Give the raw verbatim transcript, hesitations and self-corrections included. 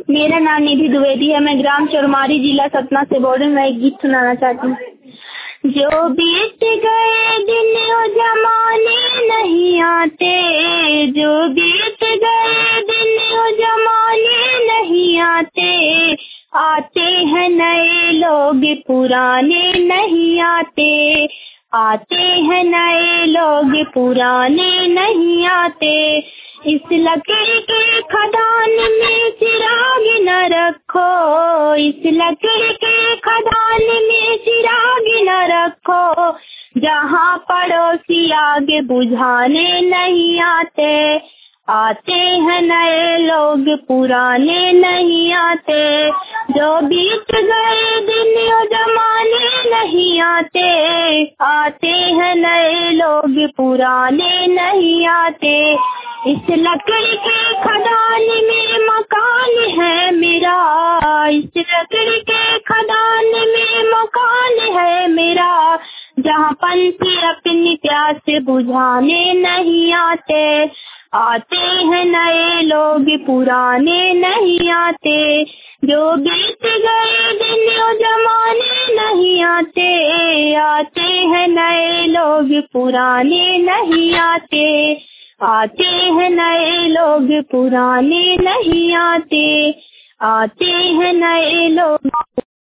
मेरा नाम निधि द्विवेदी है। मैं ग्राम चौरमारी जिला सतना से बोल रही हूँ। मैं एक गीत सुनाना चाहती हूँ। जो बीत गए दिन वो जमाने नहीं आते, जो बीत गए दिन वो जमाने नहीं आते, आते हैं नए लोग पुराने नहीं आते, आते हैं नए लोग पुराने नहीं आते। इस लकड़ी के खदान में चिराग न रखो, इस लकड़ी के खदान में चिराग न रखो, जहाँ पड़ोसी आगे बुझाने नहीं आते, आते हैं नए लोग पुराने नहीं आते। जो बीत गए दिन वो जमाने नहीं आते, आते हैं नए लोग पुराने नहीं आते। इस लकड़ी के खदान में मकान है मेरा, इस लकड़ी के खदान में मकान है मेरा, जहाँ पंछी अपनी प्यास बुझाने नहीं आते, आते हैं नए लोग पुराने नहीं आते। जो बीत गए दिन वो जमाने नहीं आते, आते हैं नए लोग पुराने नहीं आते, आते हैं नए लोग पुराने नहीं आते, आते हैं नए लोग